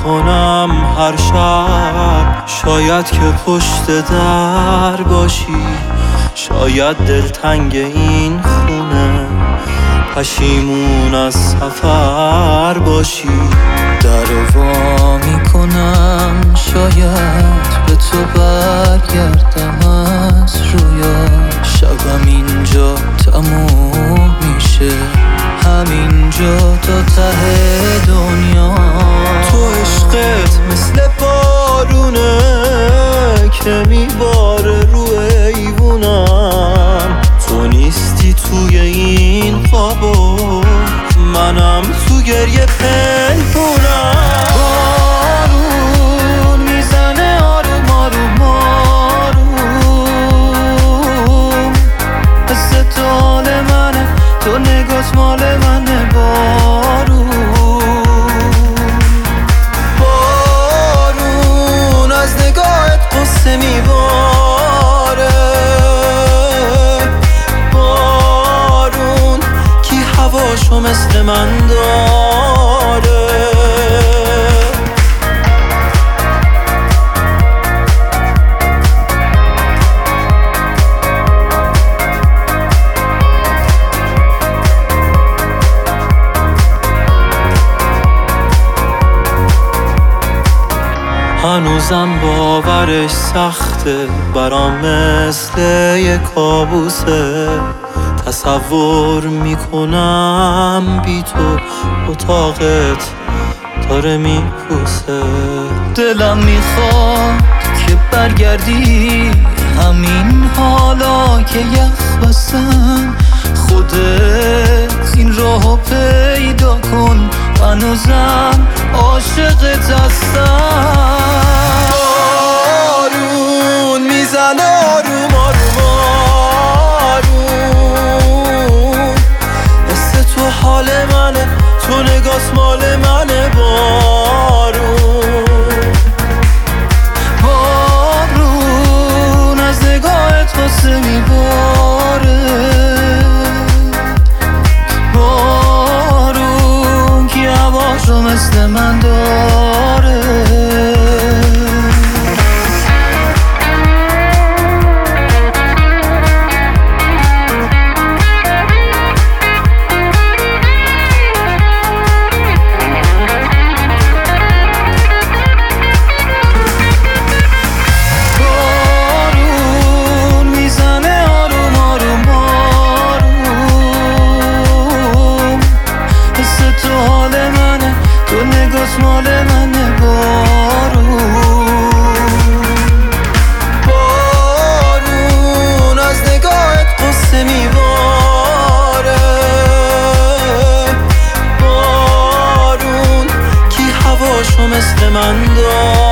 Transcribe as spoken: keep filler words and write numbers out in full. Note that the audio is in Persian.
میکنم هر شب. شاید که پشت در باشی، شاید دلتنگ این خونه، پشیمون از سفر باشی. در وا میکنم شاید به تو برگردم از رویا. شبم اینجا تموم میشه، همینجا تا ته دنیا. تو عشقت مثل بارونه که میباره رو ایوونم. تو نیستی توی این خوابو، منم تو گریه پنهونم. بارون میزنه آروم آروم آروم، حس تو حال منه، تو نگات مال منه. بارون بارون از نگاهت قصه میباره. بارون کی هواشو مثل من داره. هنوزم باورش سخته برام، مثل یه کابوسه. تصور میکنم بی تو اتاقت داره میپوسه. دلم میخواد که برگردی همین حالا که یخ بستم. خودت این راهو پیدا کن، هنوزم عاشقت هستم. بارون میزنه آروم آروم آروم، مثل تو حال منه، تو نگاس مال منه. بارون بارون از نگاهت قصه میباره. بارون کی هواشو مثل من داره. مال منه. بارون بارون از نگاهت قصه میباره. بارون کی هواشو مثل من داره.